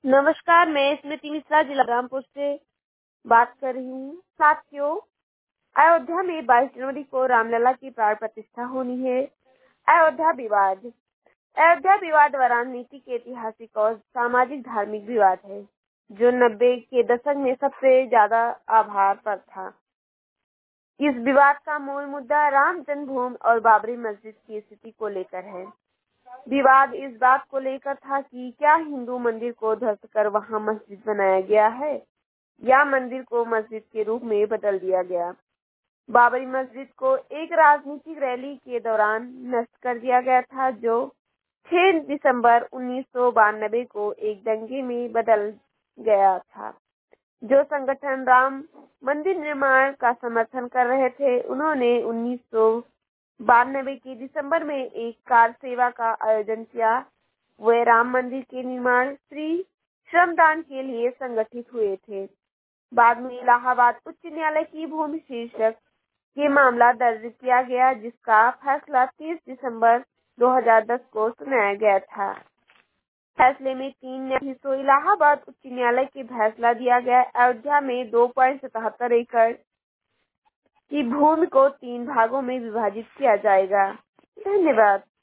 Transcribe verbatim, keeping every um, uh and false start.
नमस्कार, मैं स्मृति मिश्रा जिला रामपुर से बात कर रही हूँ। साथियों, अयोध्या में बाईस जनवरी को रामलला की प्राण प्रतिष्ठा होनी है। अयोध्या विवाद अयोध्या विवाद वाराणसी के ऐतिहासिक और सामाजिक धार्मिक विवाद है, जो नब्बे के दशक में सबसे ज्यादा आभार पर था। इस विवाद का मूल मुद्दा राम जन्मभूमि और बाबरी मस्जिद की स्थिति को लेकर है। विवाद इस बात को लेकर था कि क्या हिंदू मंदिर को ध्वस्त कर वहां मस्जिद बनाया गया है या मंदिर को मस्जिद के रूप में बदल दिया गया। बाबरी मस्जिद को एक राजनीतिक रैली के दौरान नष्ट कर दिया गया था, जो छह दिसंबर उन्नीस सौ बानबे को एक दंगे में बदल गया था। जो संगठन राम मंदिर निर्माण का समर्थन कर रहे थे, उन्होंने उन्नीस सौ बानबे के दिसंबर में एक कार सेवा का आयोजन किया। वे राम मंदिर के निर्माण श्री श्रमदान के लिए संगठित हुए थे। बाद में इलाहाबाद उच्च न्यायालय की भूमि शीर्षक के मामला दर्ज किया गया, जिसका फैसला तीस दिसंबर दो हज़ार दस को सुनाया गया था। फैसले में तीन न्यायाधीशों इलाहाबाद उच्च न्यायालय के फैसला दिया गया। अयोध्या में दो पॉइंट सतहत्तर एकड़ की भूमि को तीन भागों में विभाजित किया जाएगा। धन्यवाद।